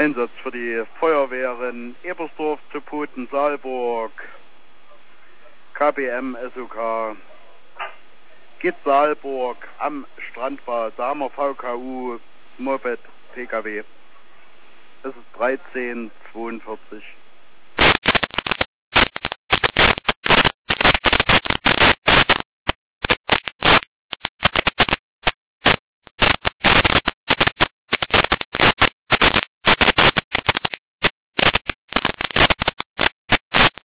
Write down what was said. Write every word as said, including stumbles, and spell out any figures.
Einsatz für die Feuerwehren Ebersdorf, Zuputen, Saalburg, K B M, S O K, Gitz Saalburg, am Strandbad, da haben wir V K U, Moped, P K W. Es ist dreizehn zweiundvierzig.